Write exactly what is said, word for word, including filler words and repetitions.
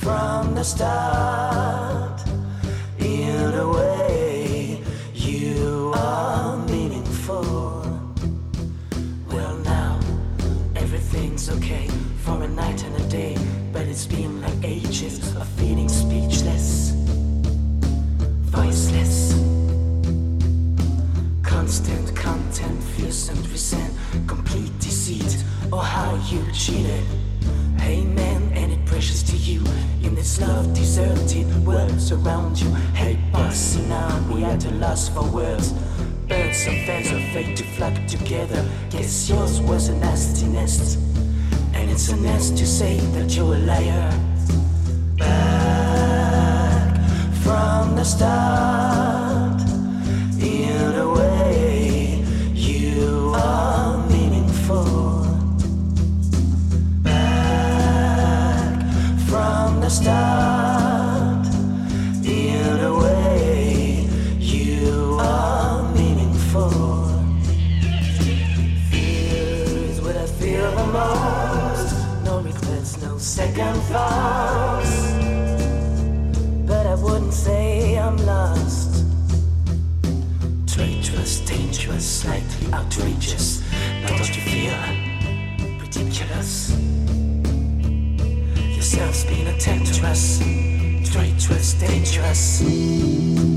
from the start. In a way, you are meaningful. Well, now everything's okay for a night and a day, but it's been like ages of feeling speechless, voiceless. Constant content, fears and resent, complete deceit, or how you cheated. Hey man, any precious to you in this love deserted world around you? Hey boss, now we at a loss for words. Birds of feathers are fate to flock together. Guess yours was a nasty nest, and it's a nest to say that you're a liar. Back from the start, in a way, you are meaningful. From the start, in a way, you are meaningful. Fear is what I feel the most. No regrets, no second thoughts. But I wouldn't say I'm lost. Traitorous, dangerous, slightly outrageous. Now don't you feel ridiculous? Yourself's been a temptress, traitorous, dangerous.